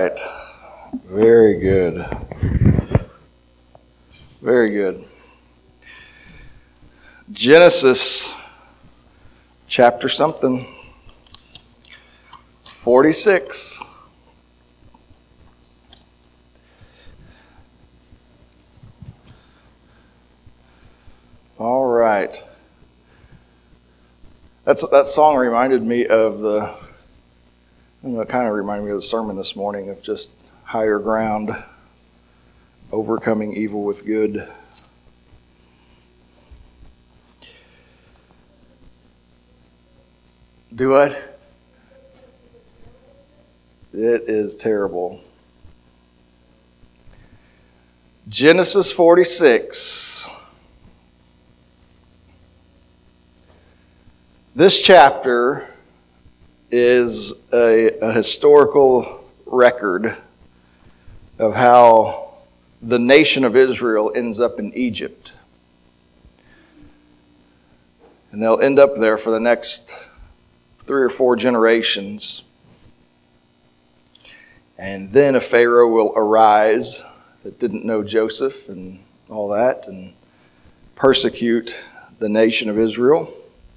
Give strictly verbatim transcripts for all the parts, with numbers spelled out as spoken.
right. Very good. Very good. Genesis chapter something. forty-six. All right. That's that song reminded me of the, I don't know, it kind of reminded me of the sermon this morning of just higher ground, overcoming evil with good. Do what? It is terrible. Genesis forty-six. This chapter is a, a historical record of how the nation of Israel ends up in Egypt. And they'll end up there for the next three or four generations. And then a Pharaoh will arise that didn't know Joseph and all that and persecute the nation of Israel.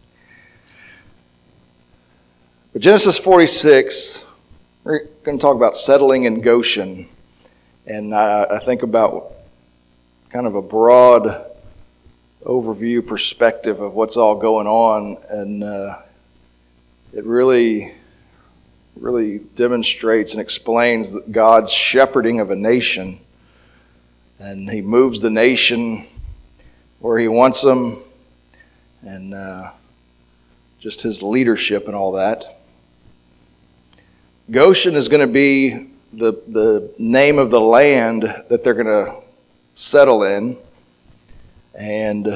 But Genesis forty-six, we're going to talk about settling in Goshen. And I, I think about kind of a broad overview perspective of what's all going on. And uh, it really, really demonstrates and explains God's shepherding of a nation. And he moves the nation where he wants them. And uh, just his leadership and all that. Goshen is going to be the, the name of the land that they're going to settle in. And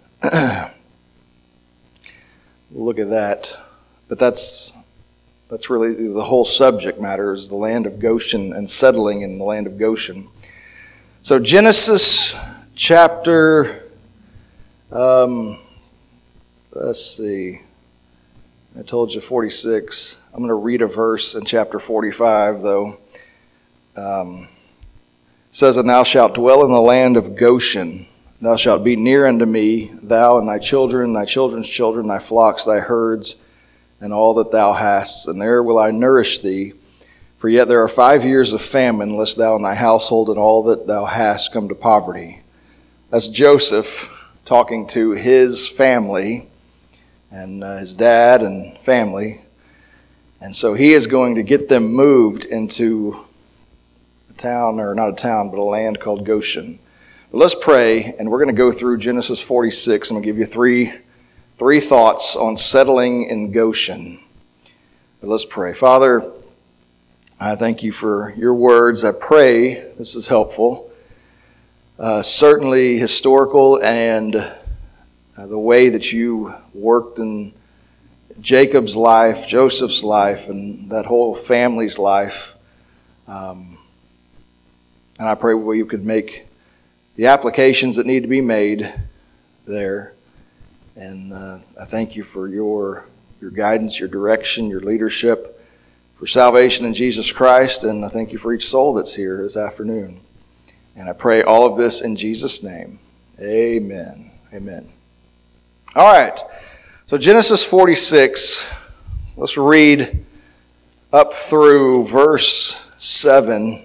look at that. But that's that's really the whole subject matter is the land of Goshen and settling in the land of Goshen. So Genesis chapter, um, let's see, I told you forty-six. I'm going to read a verse in chapter forty-five, though. Um, it says, "And thou shalt dwell in the land of Goshen. Thou shalt be near unto me, thou and thy children, thy children's children, thy flocks, thy herds, and all that thou hast. And there will I nourish thee. For yet there are five years of famine, lest thou and thy household and all that thou hast come to poverty." That's Joseph talking to his family and uh, his dad and family. And so he is going to get them moved into a town, or not a town, but a land called Goshen. But let's pray, and we're going to go through Genesis forty-six. I'm going to give you three, three thoughts on settling in Goshen. But let's pray. Father, I thank you for your words. I pray this is helpful. Uh, certainly historical, and uh, the way that you worked in Jacob's life, Joseph's life, and that whole family's life. Um, and I pray well, you could make the applications that need to be made there. And uh, I thank you for your your guidance, your direction, your leadership, for salvation in Jesus Christ. And I thank you for each soul that's here this afternoon. And I pray all of this in Jesus' name. Amen. Amen. All right. So Genesis forty-six, let's read up through verse seven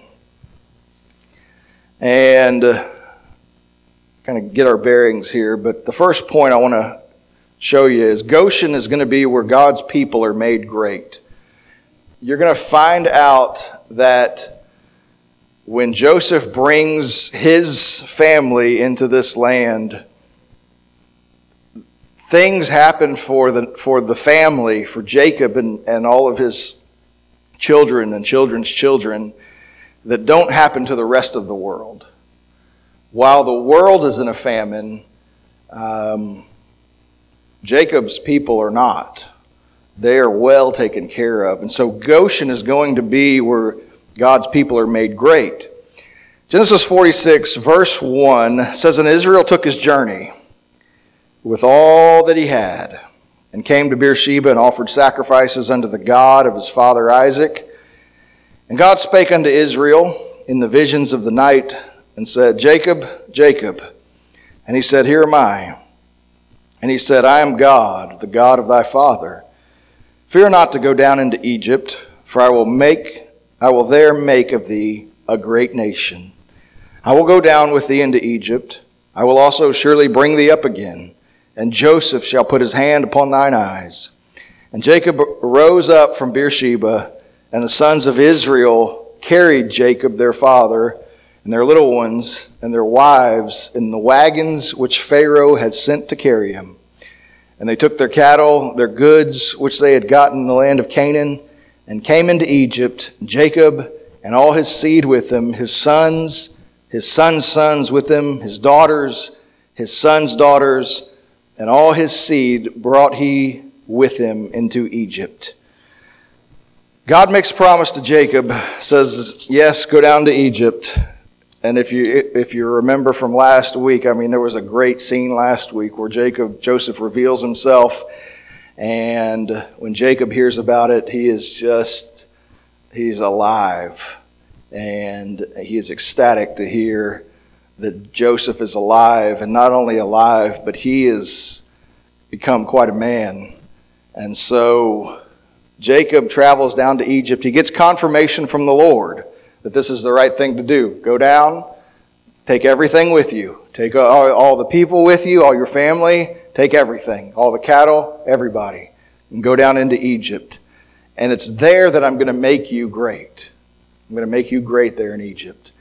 and uh, kind of get our bearings here. But the first point I want to show you is Goshen is going to be where God's people are made great. You're going to find out that when Joseph brings his family into this land, things happen for the for the family, for Jacob and, and all of his children and children's children that don't happen to the rest of the world. While the world is in a famine, um, Jacob's people are not. They are well taken care of. And so Goshen is going to be where God's people are made great. Genesis forty-six, verse one says, "And Israel took his journey with all that he had, and came to Beersheba and offered sacrifices unto the God of his father Isaac. And God spake unto Israel in the visions of the night, and said, Jacob, Jacob. And he said, Here am I. And he said, I am God, the God of thy father. Fear not to go down into Egypt, for I will make, I will there make of thee a great nation. I will go down with thee into Egypt. I will also surely bring thee up again, and Joseph shall put his hand upon thine eyes. And Jacob rose up from Beersheba, and the sons of Israel carried Jacob their father, and their little ones, and their wives, in the wagons which Pharaoh had sent to carry him. And they took their cattle, their goods, which they had gotten in the land of Canaan, and came into Egypt, Jacob and all his seed with him, his sons, his sons' sons with him, his daughters, his sons' daughters, and all his seed brought he with him into Egypt. God makes a promise to Jacob, says, yes, go down to Egypt. And if you if you remember from last week, I mean, there was a great scene last week where Jacob, Joseph reveals himself. And when Jacob hears about it, he is just, he's alive. And he is ecstatic to hear that Joseph is alive. And not only alive, but he has become quite a man. And so Jacob travels down to Egypt. He gets confirmation from the Lord that this is the right thing to do. Go down, take everything with you. Take all, all the people with you, all your family, take everything. All the cattle, everybody. And go down into Egypt. And it's there that I'm going to make you great. I'm going to make you great there in Egypt.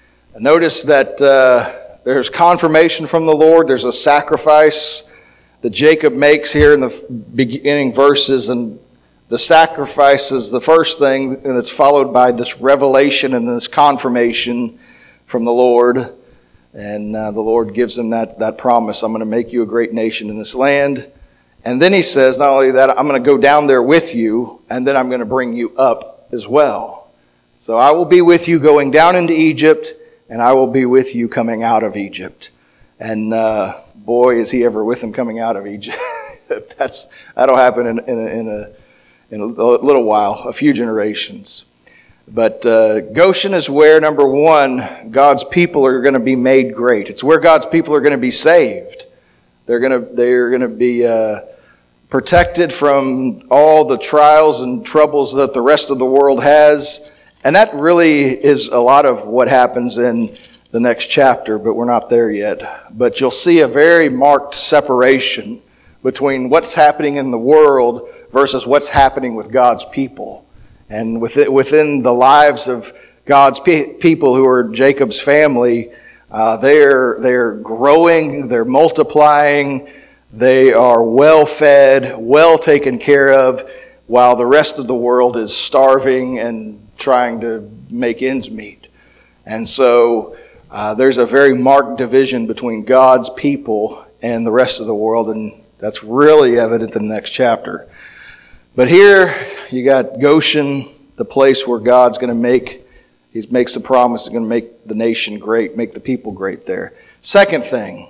Notice that uh, there's confirmation from the Lord. There's a sacrifice that Jacob makes here in the beginning verses, and the sacrifice is the first thing, and it's followed by this revelation and this confirmation from the Lord. And uh, the Lord gives him that, that promise, I'm going to make you a great nation in this land. And then he says, not only that, I'm going to go down there with you, and then I'm going to bring you up as well. So I will be with you going down into Egypt, and I will be with you coming out of Egypt. And uh, boy, is he ever with him coming out of Egypt. That's, that'll happen in, in a... In a in a little while, a few generations. But uh, Goshen is where, number one, God's people are going to be made great. It's where God's people are going to be saved. They're going to they're going to be uh, protected from all the trials and troubles that the rest of the world has. And that really is a lot of what happens in the next chapter, but we're not there yet. But you'll see a very marked separation between what's happening in the world versus what's happening with God's people. And within, within the lives of God's pe- people who are Jacob's family, uh, they're, they're growing, they're multiplying, they are well fed, well taken care of, while the rest of the world is starving and trying to make ends meet. And so uh, there's a very marked division between God's people and the rest of the world, and that's really evident in the next chapter. But here you got Goshen, the place where God's going to make, he makes a promise, he's going to make the nation great, make the people great there. Second thing,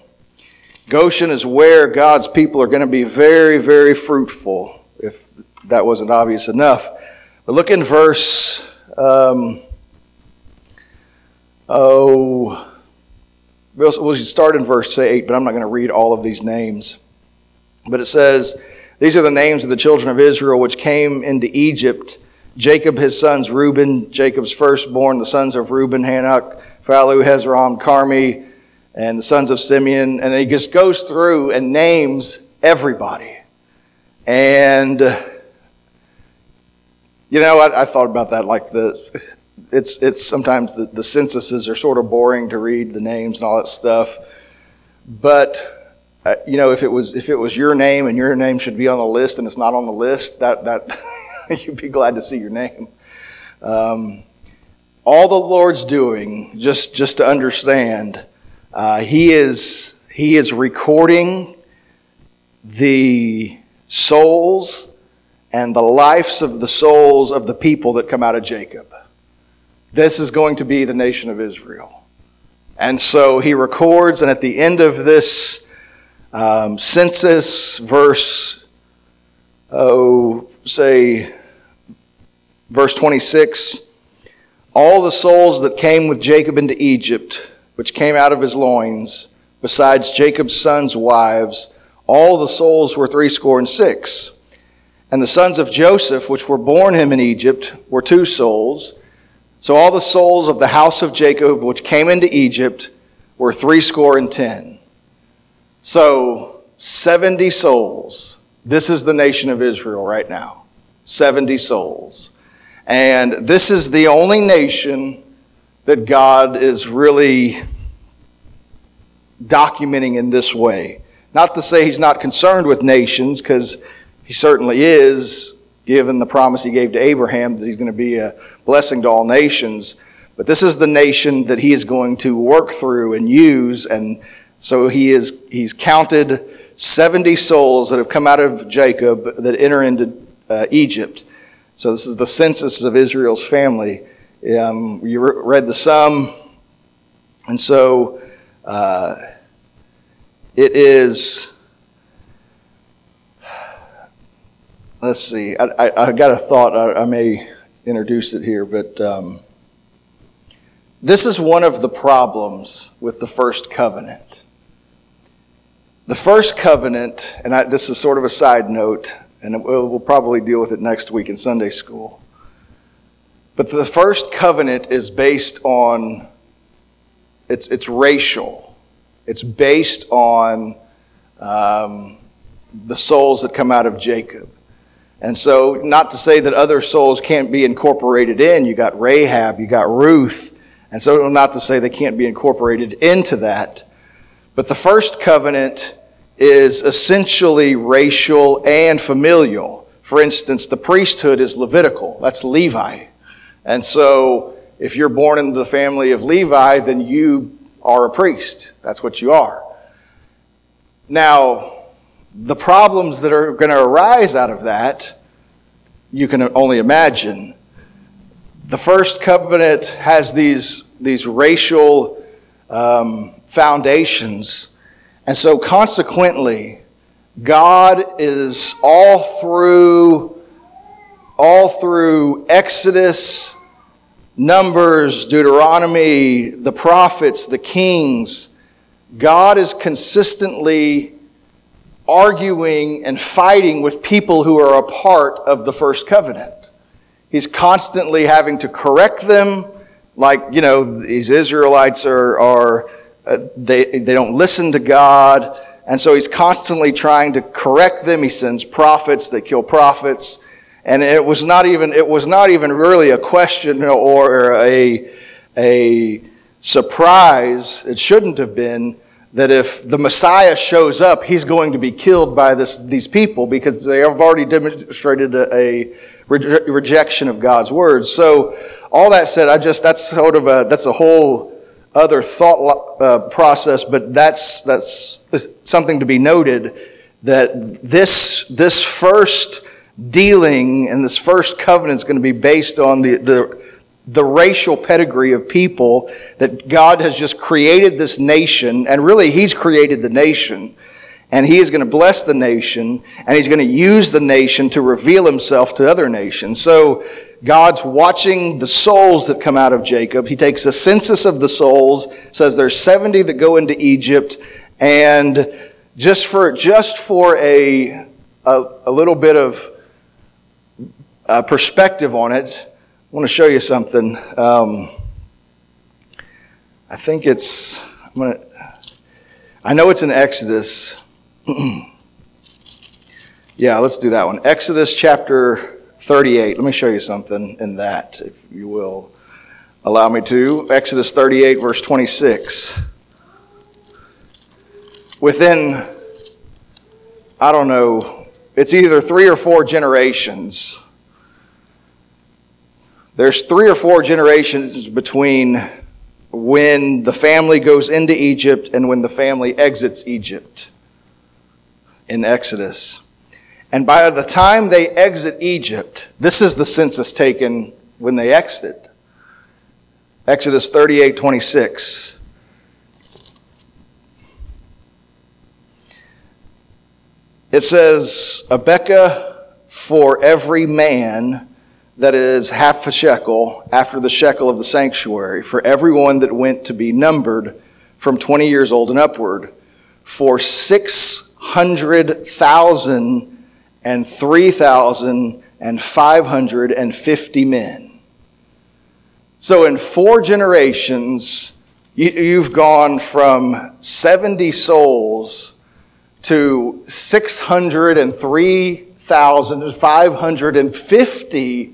Goshen is where God's people are going to be very, very fruitful, if that wasn't obvious enough. But look in verse, um, oh, we'll start in verse eight, but I'm not going to read all of these names. But it says, these are the names of the children of Israel which came into Egypt. Jacob, his sons, Reuben, Jacob's firstborn, the sons of Reuben, Hanok, Phalu, Hezron, Carmi, and the sons of Simeon. And he just goes through and names everybody. And, you know, I, I thought about that, like the, it's it's sometimes the, the censuses are sort of boring to read the names and all that stuff. But Uh, you know, if it was if it was your name and your name should be on the list and it's not on the list, that that you'd be glad to see your name. Um, all the Lord's doing, just just to understand, uh, he is he is recording the souls and the lives of the souls of the people that come out of Jacob. This is going to be the nation of Israel, and so he records, and at the end of this Um, census, verse, oh, say, verse twenty-six, All the souls that came with Jacob into Egypt, which came out of his loins, besides Jacob's sons' wives, all the souls were threescore and six. And the sons of Joseph, which were born him in Egypt, were two souls. So all the souls of the house of Jacob, which came into Egypt, were threescore and ten. So seventy souls. This is the nation of Israel right now. seventy souls. And this is the only nation that God is really documenting in this way. Not to say he's not concerned with nations, because he certainly is, given the promise he gave to Abraham that he's going to be a blessing to all nations. But this is the nation that he is going to work through and use. And so he is he's counted seventy souls that have come out of Jacob that enter into uh, Egypt. So this is the census of Israel's family. Um, you re- read the sum. And so uh, it is, let's see, I, I, I got a thought, I, I may introduce it here, but um, this is one of the problems with the first covenant. The first covenant, and I, this is sort of a side note, and we'll, we'll probably deal with it next week in Sunday school. But the first covenant is based on, it's it's racial. It's based on um, the souls that come out of Jacob. And so, not to say that other souls can't be incorporated in. You got Rahab, you got Ruth. And so, not to say they can't be incorporated into that. But the first covenant is essentially racial and familial. For instance, the priesthood is Levitical. That's Levi. And so, if you're born into the family of Levi, then you are a priest. That's what you are. Now, the problems that are going to arise out of that, you can only imagine. The first covenant has these, these racial um, foundations. And so consequently, God is all through, all through Exodus, Numbers, Deuteronomy, the prophets, the kings, God is consistently arguing and fighting with people who are a part of the first covenant. He's constantly having to correct them, like, you know, these Israelites are, are uh, they, they don't listen to God, and so he's constantly trying to correct them. He sends prophets, they kill prophets, and it was not even, it was not even really a question or a, a surprise, it shouldn't have been, that if the Messiah shows up, he's going to be killed by this, these people, because they have already demonstrated a, a re- rejection of God's word. So, all that said, I just that's sort of a that's a whole other thought uh, process, but that's that's something to be noted, that this this first dealing and this first covenant is going to be based on the the. the racial pedigree of people, that God has just created this nation, and really he's created the nation, and he is going to bless the nation, and he's going to use the nation to reveal himself to other nations. So God's watching the souls that come out of Jacob. He takes a census of the souls, says there's seventy that go into Egypt, and just for just for a a, a little bit of uh, perspective on it, I want to show you something. Um, I think it's, I'm gonna, I know it's in Exodus. Yeah, let's do that one. Exodus chapter thirty-eight. Let me show you something in that, if you will allow me to. Exodus thirty-eight, verse twenty-six. Within, I don't know, it's either three or four generations. There's three or four generations between when the family goes into Egypt and when the family exits Egypt in Exodus. And by the time they exit Egypt, this is the census taken when they exit. Exodus thirty-eight twenty-six. It says, "A bekah for every man that is half a shekel after the shekel of the sanctuary for everyone that went to be numbered from twenty years old and upward, for six hundred thousand and three thousand and five hundred and fifty men. So in four generations, you've gone from seventy souls to six hundred three thousand five hundred fifty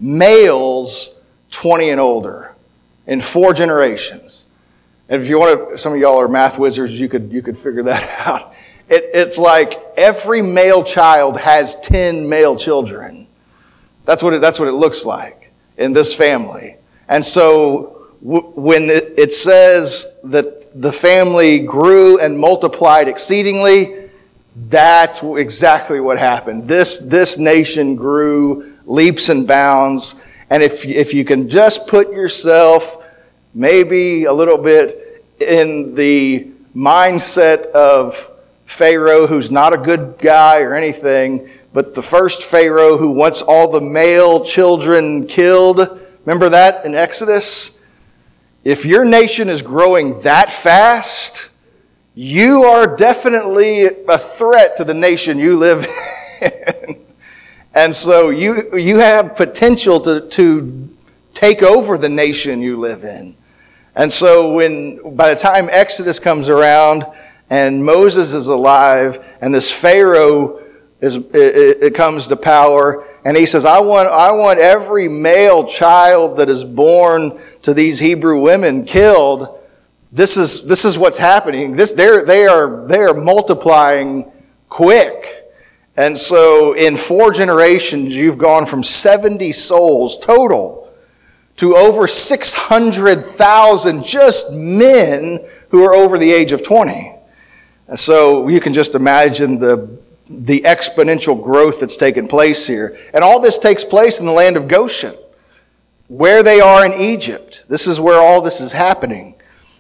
males twenty and older in four generations. And if you want to, some of y'all are math wizards, you could you could figure that out. It, it's like every male child has ten male children. That's what it, that's what it looks like in this family. And so w- when it, it says that the family grew and multiplied exceedingly, that's exactly what happened. This, this nation grew leaps and bounds. And if, if you can just put yourself maybe a little bit in the mindset of Pharaoh, who's not a good guy or anything, but the first Pharaoh who wants all the male children killed. Remember that in Exodus? If your nation is growing that fast, you are definitely a threat to the nation you live in. And so you you have potential to, to take over the nation you live in. And so when by the time Exodus comes around and Moses is alive and this Pharaoh is it, it comes to power, and he says, I want I want every male child that is born to these Hebrew women killed. This is this is what's happening. This they're they are they are multiplying quick. And so in four generations, you've gone from seventy souls total to over six hundred thousand just men who are over the age of twenty. And so you can just imagine the, the exponential growth that's taken place here. And all this takes place in the land of Goshen, where they are in Egypt. This is where all this is happening.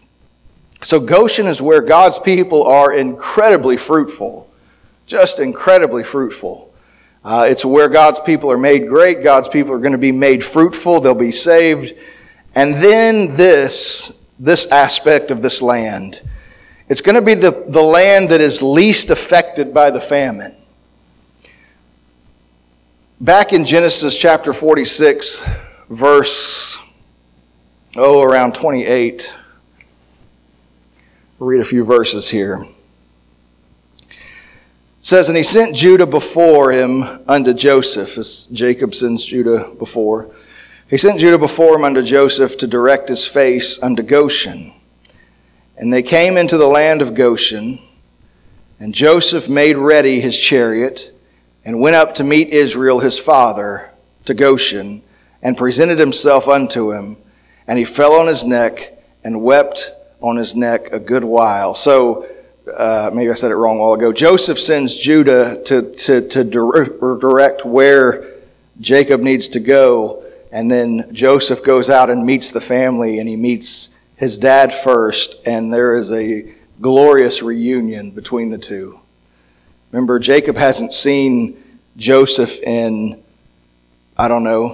So Goshen is where God's people are incredibly fruitful. Just incredibly fruitful. Uh, it's where God's people are made great. God's people are going to be made fruitful. They'll be saved. And then this, this aspect of this land. It's going to be the, the land that is least affected by the famine. Back in Genesis chapter forty-six, verse, oh, around twenty-eight. We'll read a few verses here. It says, and he sent Judah before him unto Joseph, as Jacob sends Judah before. He sent Judah before him unto Joseph to direct his face unto Goshen. And they came into the land of Goshen, and Joseph made ready his chariot, and went up to meet Israel his father to Goshen, and presented himself unto him. And he fell on his neck, and wept on his neck a good while. So, Uh, maybe I said it wrong a while ago. Joseph sends Judah to, to, to direct where Jacob needs to go. And then Joseph goes out and meets the family, and he meets his dad first. And there is a glorious reunion between the two. Remember, Jacob hasn't seen Joseph in, I don't know,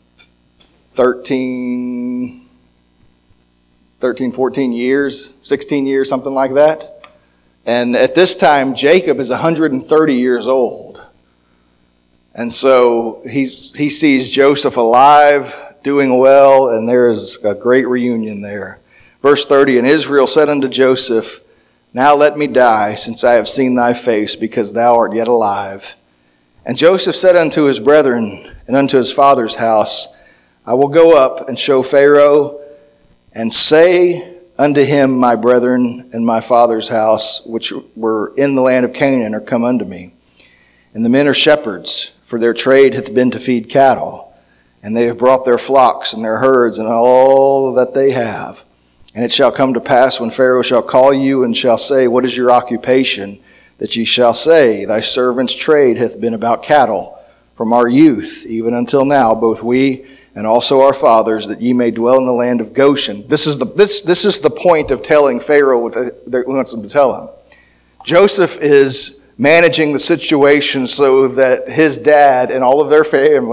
thirteen, thirteen, fourteen years, sixteen years, something like that. And at this time, Jacob is one hundred thirty years old. And so he, he sees Joseph alive, doing well, and there is a great reunion there. Verse thirty, and Israel said unto Joseph, now let me die, since I have seen thy face, because thou art yet alive. And Joseph said unto his brethren and unto his father's house, I will go up and show Pharaoh, and say unto him, my brethren and my father's house, which were in the land of Canaan, are come unto me. And the men are shepherds, for their trade hath been to feed cattle. And they have brought their flocks and their herds and all that they have. And it shall come to pass, when Pharaoh shall call you and shall say, what is your occupation? That ye shall say, thy servant's trade hath been about cattle, from our youth even until now, both we and also our fathers, that ye may dwell in the land of Goshen. This is the this this is the point of telling Pharaoh what he wants them to tell him. Joseph is managing the situation so that his dad and all of their family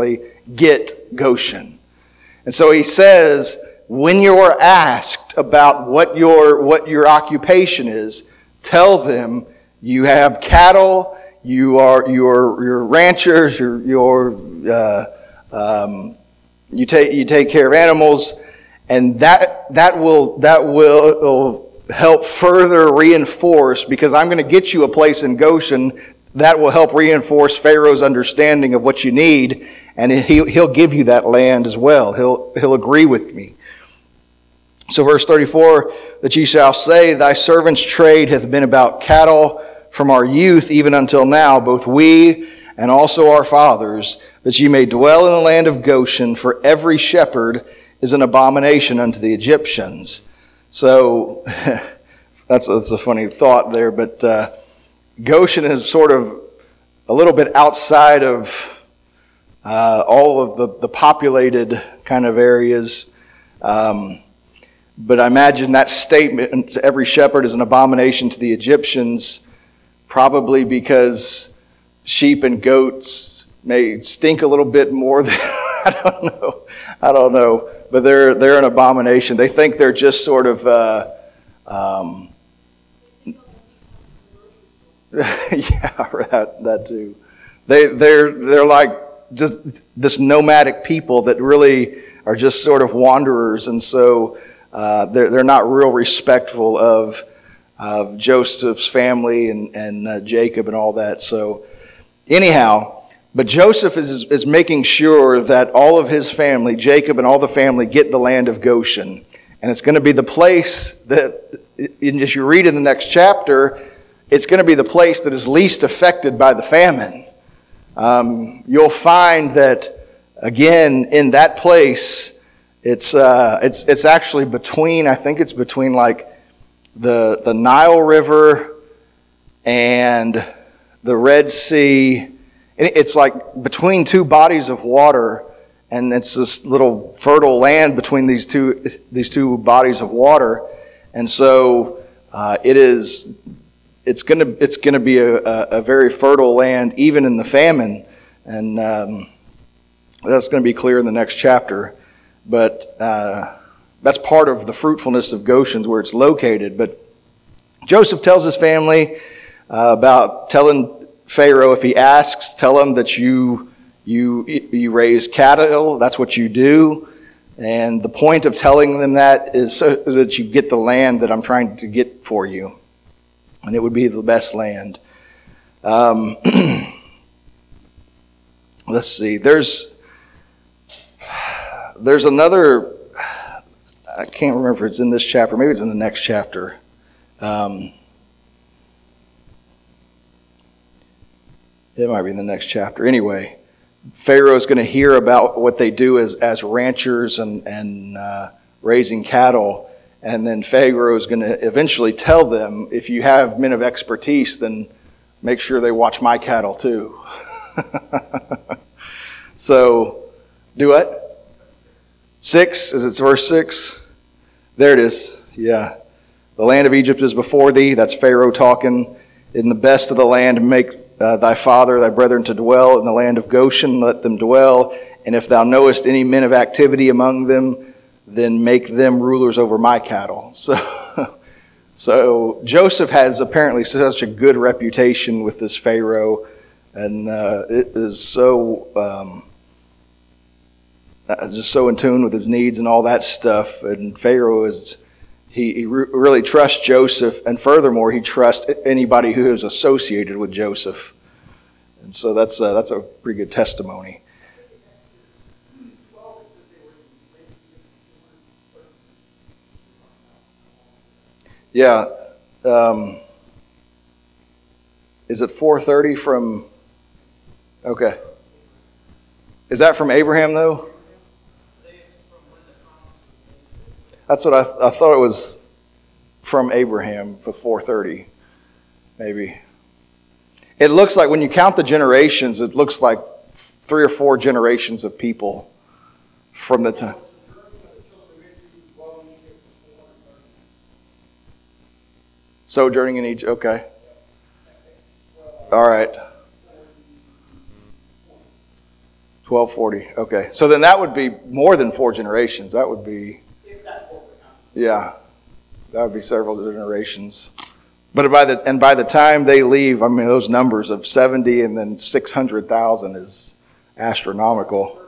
get Goshen. And so he says, when you're asked about what your what your occupation is, tell them you have cattle, you are you're you're ranchers, you're you're uh, um, you take you take care of animals, and that that will that will, will help further reinforce, because I'm going to get you a place in Goshen that will help reinforce Pharaoh's understanding of what you need, and he, he'll give you that land as well. He'll, he'll agree with me. So verse thirty-four, that ye shall say, thy servant's trade hath been about cattle from our youth even until now, both we and also our fathers, that ye may dwell in the land of Goshen, for every shepherd is an abomination unto the Egyptians. So that's, that's a funny thought there, but uh, Goshen is sort of a little bit outside of uh, all of the, the populated kind of areas. Um, but I imagine that statement, every shepherd is an abomination to the Egyptians, probably because sheep and goats may stink a little bit more than, I don't know, I don't know, but they're they're an abomination. They think they're just sort of, uh, um, yeah, that that too. They they're they're like just this nomadic people that really are just sort of wanderers, and so uh, they're they're not real respectful of of Joseph's family and and uh, Jacob and all that. So anyhow. But Joseph is, is making sure that all of his family, Jacob and all the family, get the land of Goshen. And it's going to be the place that, as you read in the next chapter, it's going to be the place that is least affected by the famine. Um, you'll find that, again, in that place, it's uh, it's it's actually between, I think it's between like the the Nile River and the Red Sea. It's like between two bodies of water, and it's this little fertile land between these two these two bodies of water, and so uh, it is it's gonna it's gonna be a, a very fertile land even in the famine, and um, that's going to be clear in the next chapter. But uh, that's part of the fruitfulness of Goshen, where it's located. But Joseph tells his family uh, about telling Pharaoh, if he asks, tell him that you you you raise cattle. That's what you do. And the point of telling them that is so that you get the land that I'm trying to get for you. And it would be the best land. Um, let's see. There's there's another, I can't remember if it's in this chapter. Maybe it's in the next chapter. Um It might be in the next chapter. Anyway, Pharaoh's going to hear about what they do as, as ranchers and, and uh, raising cattle. And then Pharaoh's going to eventually tell them, if you have men of expertise, then make sure they watch my cattle too. So, do what? Six? Is it verse six? There it is. Yeah. The land of Egypt is before thee. That's Pharaoh talking. In the best of the land, make Uh, thy father, thy brethren to dwell in the land of Goshen, let them dwell. And if thou knowest any men of activity among them, then make them rulers over my cattle. So, so Joseph has apparently such a good reputation with this Pharaoh, and uh, it is so um, just so in tune with his needs and all that stuff. And Pharaoh is. He, he re- really trusts Joseph, and furthermore, he trusts anybody who is associated with Joseph. And so that's uh, that's a pretty good testimony. Yeah. Um, is it four thirty from... Okay. Is that from Abraham, though? That's what I, th- I thought it was from Abraham for four thirty, maybe. It looks like when you count the generations, it looks like three or four generations of people from the time. Sojourning in Egypt, okay. All right. twelve forty. Okay. So then that would be more than four generations. That would be, yeah, that would be several generations. But by the and by the time they leave, I mean, those numbers of seventy and then six hundred thousand is astronomical.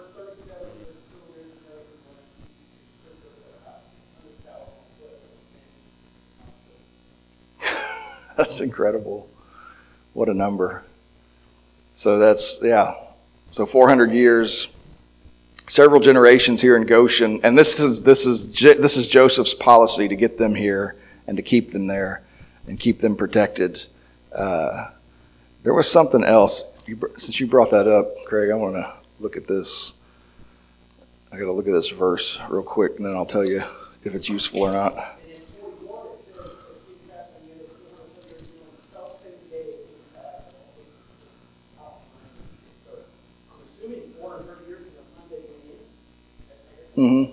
That's incredible. What a number. So that's, yeah. So four hundred years, several generations here in Goshen. And this is this is this is Joseph's policy to get them here and to keep them there and keep them protected. Uh, there was something else. You, since you brought that up, Craig, I want to look at this. I got to look at this verse real quick, and then I'll tell you if it's useful or not. Mm-hmm.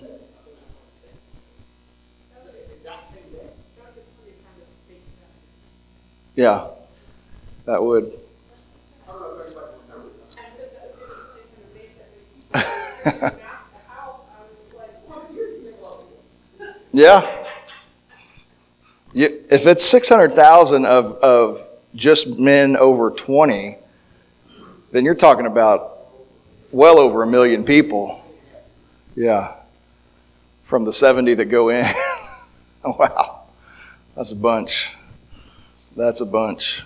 Yeah, that would. Yeah. You, if it's six hundred thousand of, of just men over twenty, then you're talking about well over a million people. Yeah. From the seventy that go in. Wow. That's a bunch. That's a bunch.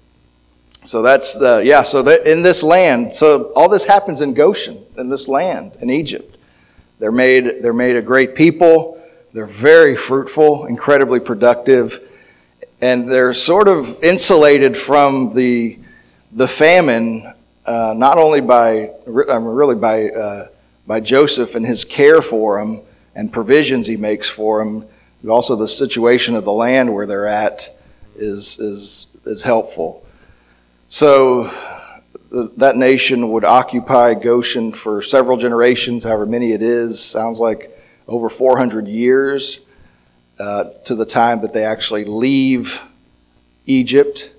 So that's, uh, yeah, so that in this land, so all this happens in Goshen, in this land, in Egypt. They're made, they're made a great people. They're very fruitful, incredibly productive, and they're sort of insulated from the the famine, uh, not only by, I mean, really by uh, by Joseph and his care for them and provisions he makes for them, but also the situation of the land where they're at is is is helpful. So th- that nation would occupy Goshen for several generations, however many it is. Sounds like over four hundred years uh, to the time that they actually leave Egypt.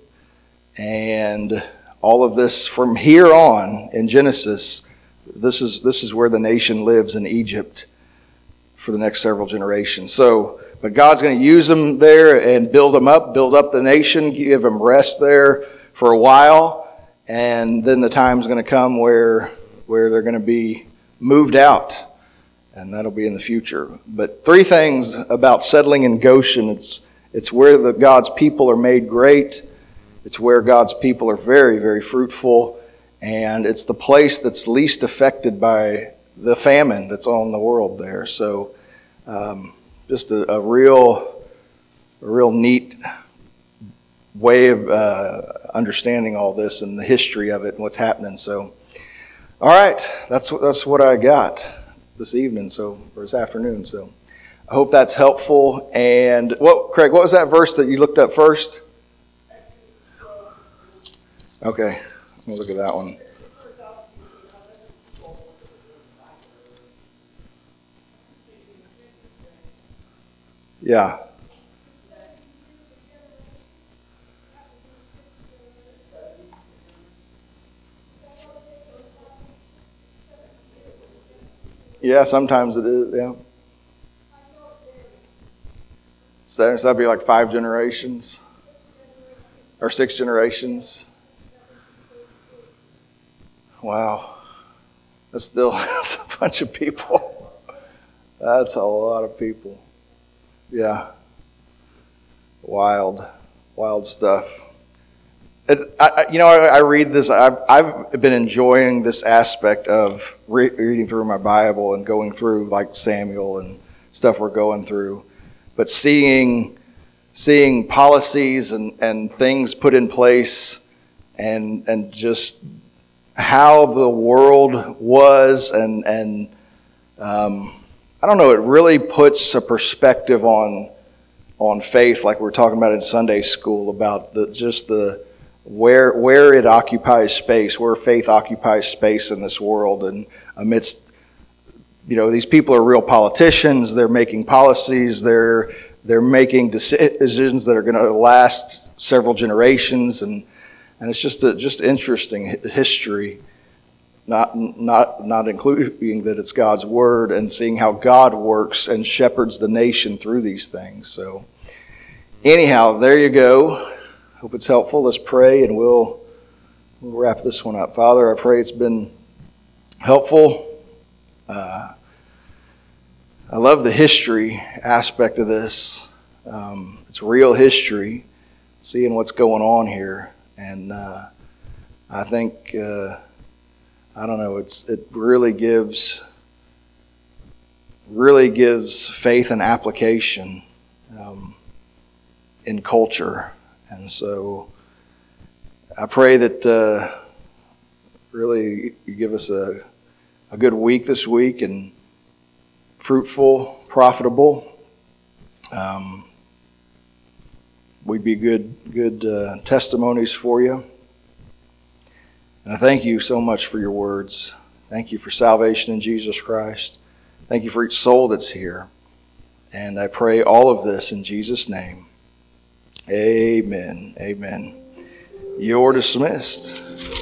And all of this from here on in Genesis, this is this is where the nation lives, in Egypt, for the next several generations. So, but God's going to use them there and build them up, build up the nation, give them rest there for a while, and then the time's going to come where where they're going to be moved out. And that'll be in the future. But three things about settling in Goshen. It's it's where the God's people are made great. It's where God's people are very, very fruitful. And it's the place that's least affected by the famine that's on the world there. So um, just a, a real, a real neat way of uh, understanding all this and the history of it and what's happening. So, all right, that's that's what I got this evening, so or this afternoon. So I hope that's helpful. And what, Craig, what was that verse that you looked up first? Okay, let me look at that one. Yeah. Yeah, sometimes it is, yeah. So that'd be like five generations or six generations. Wow. That's still that's a bunch of people. That's a lot of people. Yeah. Wild, wild stuff. It, I, you know, I, I read this. I've, I've been enjoying this aspect of re- reading through my Bible and going through like Samuel and stuff we're going through, but seeing seeing policies and, and things put in place, and and just how the world was, and and um, I don't know. It really puts a perspective on on faith, like we were talking about in Sunday school, about the just the. Where where it occupies space, where faith occupies space in this world, and amidst, you know, these people are real politicians. They're making policies. They're they're making decisions that are going to last several generations, and and it's just a just interesting history. not not not including that it's God's word, and seeing how God works and shepherds the nation through these things. So anyhow, there you go. Hope it's helpful. Let's pray, and we'll we'll wrap this one up. Father, I pray it's been helpful. Uh, I love the history aspect of this. Um, it's real history, seeing what's going on here, and uh, I think uh, I don't know. It's it really gives really gives faith and application um, in culture, and so I pray that uh, really you give us a a good week this week, and fruitful, profitable. Um, we'd be good, good uh, testimonies for you. And I thank you so much for your words. Thank you for salvation in Jesus Christ. Thank you for each soul that's here. And I pray all of this in Jesus' name. Amen. Amen. You're dismissed.